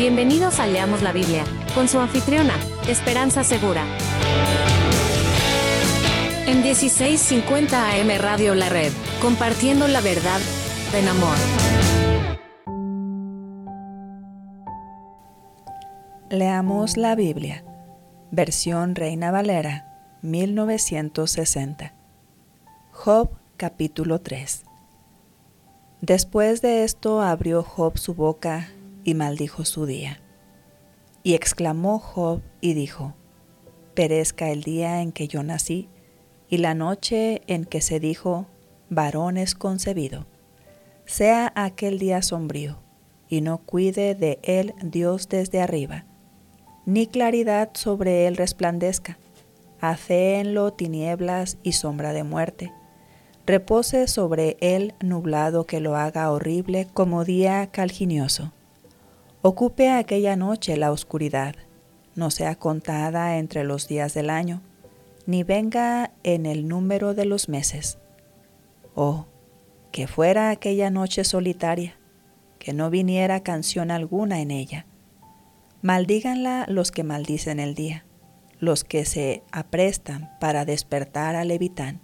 Bienvenidos a Leamos la Biblia, con su anfitriona, Esperanza Segura. En 1650 AM Radio La Red, compartiendo la verdad en amor. Leamos la Biblia, versión Reina Valera, 1960. Job, capítulo 3. Después de esto abrió Job su boca y maldijo su día. Y exclamó Job y dijo: perezca el día en que yo nací, y la noche en que se dijo, varón es concebido. Sea aquel día sombrío, y no cuide de él Dios desde arriba, ni claridad sobre él resplandezca. Hacéenlo tinieblas y sombra de muerte. Repose sobre él nublado que lo haga horrible como día calginioso. Ocupe aquella noche la oscuridad, no sea contada entre los días del año, ni venga en el número de los meses. Oh, que fuera aquella noche solitaria, que no viniera canción alguna en ella. Maldíganla los que maldicen el día, los que se aprestan para despertar al levitán.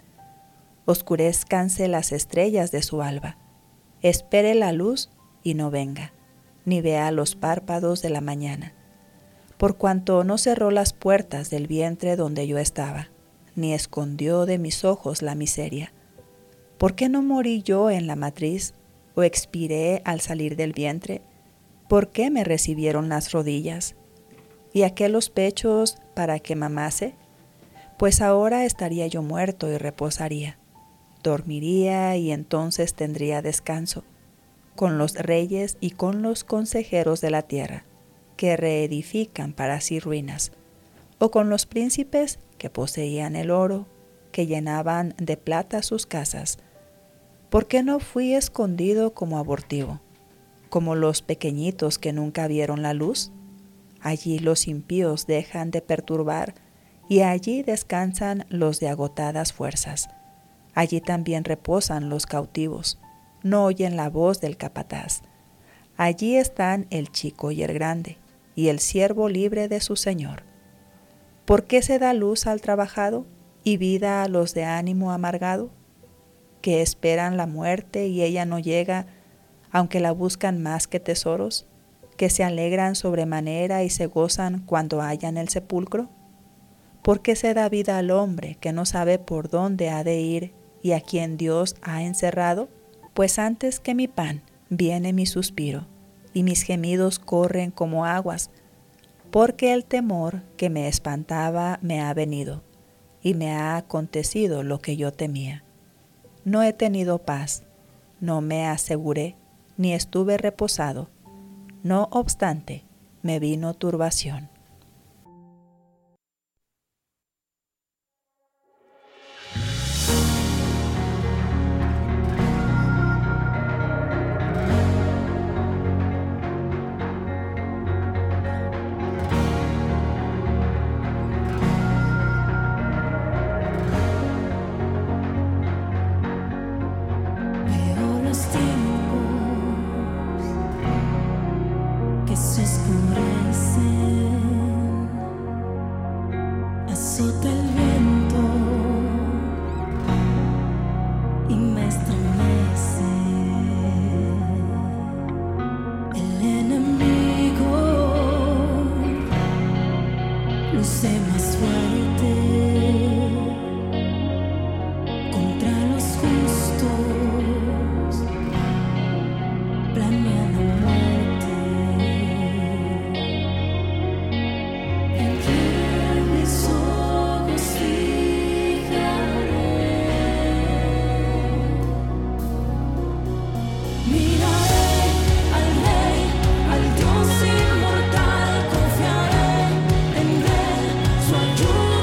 Oscurézcanse las estrellas de su alba. Espere la luz y no venga, ni vea los párpados de la mañana. Por cuanto no cerró las puertas del vientre donde yo estaba, ni escondió de mis ojos la miseria. ¿Por qué no morí yo en la matriz, o expiré al salir del vientre? ¿Por qué me recibieron las rodillas? ¿Y a qué los pechos para que mamase? Pues ahora estaría yo muerto y reposaría. Dormiría y entonces tendría descanso, con los reyes y con los consejeros de la tierra, que reedifican para sí ruinas, o con los príncipes que poseían el oro, que llenaban de plata sus casas. ¿Por qué no fui escondido como abortivo, como los pequeñitos que nunca vieron la luz? Allí los impíos dejan de perturbar, y allí descansan los de agotadas fuerzas. Allí también reposan los cautivos, no oyen la voz del capataz. Allí están el chico y el grande, y el siervo libre de su señor. ¿Por qué se da luz al trabajado y vida a los de ánimo amargado? Que esperan la muerte y ella no llega, aunque la buscan más que tesoros, que se alegran sobremanera y se gozan cuando hallan el sepulcro. ¿Por qué se da vida al hombre que no sabe por dónde ha de ir y a quien Dios ha encerrado? Pues antes que mi pan viene mi suspiro, y mis gemidos corren como aguas, porque el temor que me espantaba me ha venido, y me ha acontecido lo que yo temía. No he tenido paz, no me aseguré, ni estuve reposado. No obstante, me vino turbación. Se oscurecen, azota el viento y me estremece. El enemigo luce más fuerte contra los justos, planean la muerte. Confiaré en él, su ayuda.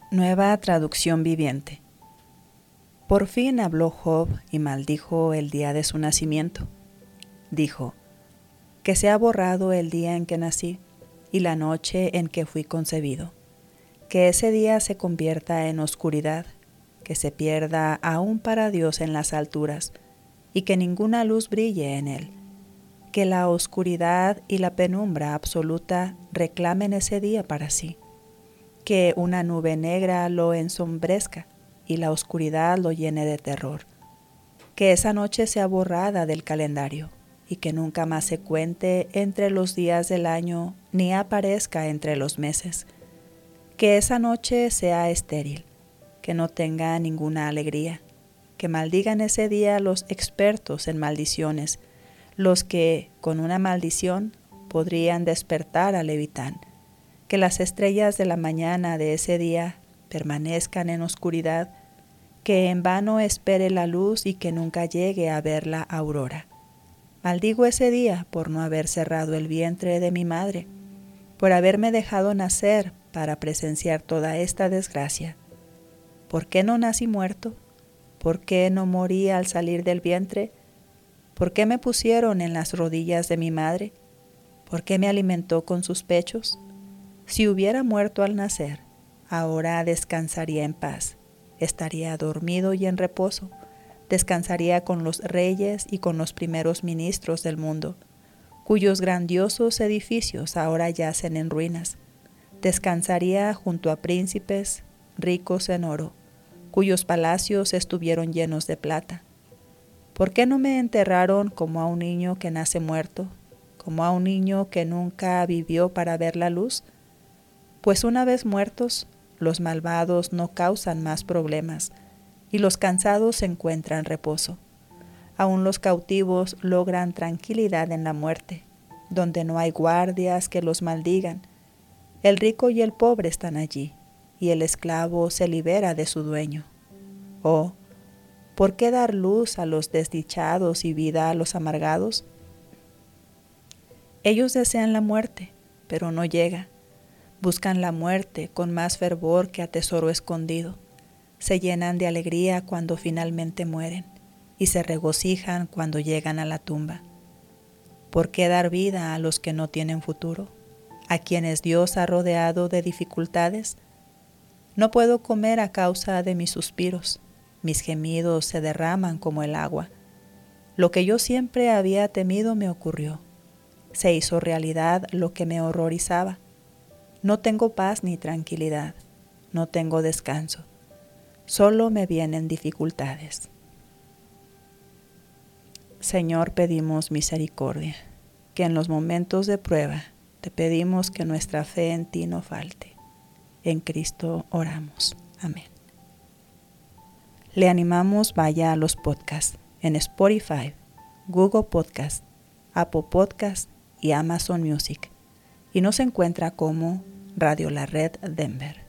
Nueva traducción viviente. Por fin habló Job y maldijo el día de su nacimiento. Dijo: que sea borrado el día en que nací y la noche en que fui concebido. Que ese día se convierta en oscuridad, que se pierda aún para Dios en las alturas, y que ninguna luz brille en él. Que la oscuridad y la penumbra absoluta reclamen ese día para sí. Que una nube negra lo ensombrezca y la oscuridad lo llene de terror. Que esa noche sea borrada del calendario y que nunca más se cuente entre los días del año ni aparezca entre los meses. Que esa noche sea estéril, que no tenga ninguna alegría. Que maldigan ese día los expertos en maldiciones, los que, con una maldición, podrían despertar a Levitán. Que las estrellas de la mañana de ese día permanezcan en oscuridad, que en vano espere la luz y que nunca llegue a ver la aurora. Maldigo ese día por no haber cerrado el vientre de mi madre, por haberme dejado nacer para presenciar toda esta desgracia. ¿Por qué no nací muerto? ¿Por qué no morí al salir del vientre? ¿Por qué me pusieron en las rodillas de mi madre? ¿Por qué me alimentó con sus pechos? Si hubiera muerto al nacer, ahora descansaría en paz, estaría dormido y en reposo, descansaría con los reyes y con los primeros ministros del mundo, cuyos grandiosos edificios ahora yacen en ruinas. Descansaría junto a príncipes ricos en oro, cuyos palacios estuvieron llenos de plata. ¿Por qué no me enterraron como a un niño que nace muerto, como a un niño que nunca vivió para ver la luz? Pues una vez muertos, los malvados no causan más problemas, y los cansados encuentran reposo. Aún los cautivos logran tranquilidad en la muerte, donde no hay guardias que los maldigan. El rico y el pobre están allí, y el esclavo se libera de su dueño. Oh, ¿por qué dar luz a los desdichados y vida a los amargados? Ellos desean la muerte, pero no llega. Buscan la muerte con más fervor que a tesoro escondido. Se llenan de alegría cuando finalmente mueren y se regocijan cuando llegan a la tumba. ¿Por qué dar vida a los que no tienen futuro, a quienes Dios ha rodeado de dificultades? No puedo comer a causa de mis suspiros, mis gemidos se derraman como el agua. Lo que yo siempre había temido me ocurrió. Se hizo realidad lo que me horrorizaba. No tengo paz ni tranquilidad, no tengo descanso, solo me vienen dificultades. Señor, pedimos misericordia, que en los momentos de prueba te pedimos que nuestra fe en ti no falte. En Cristo oramos. Amén. Le animamos vaya a los podcasts en Spotify, Google Podcast, Apple Podcast y Amazon Music. Y nos encuentra como Radio La Red Denver.